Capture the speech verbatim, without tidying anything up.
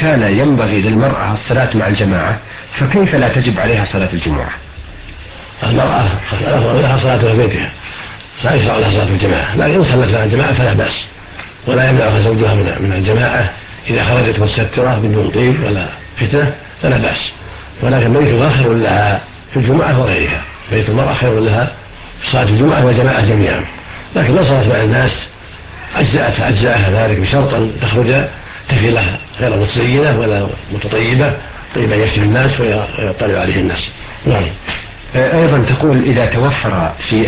كان ينبغي للمرأة الصلاة مع الجماعة فكيف لا تجب عليها صلاة الجمعة؟ المرأة لها صلاة في بيتها لا يشرع لها صلاة الجماعة، لكن إن صلت مع الجماعة فلا بأس، ولا يمنعها زوجها من الجماعة إذا خرجت مستترة بدون طيب ولا فتنة فلا بأس، ولكن بيتها خير لها في الجمعة وغيرها، بيت المرأة خير لها في صلاة الجمعة والجماعة جميعا، لكن لو صلت مع الناس أجزأت أجزاءها ذلك بشرط أن تخرج تفلة غير متزينة ولا متطيبة طيبا يكفي الناس ويطلع عليه الناس. نعم. أيضا تقول إذا توفر في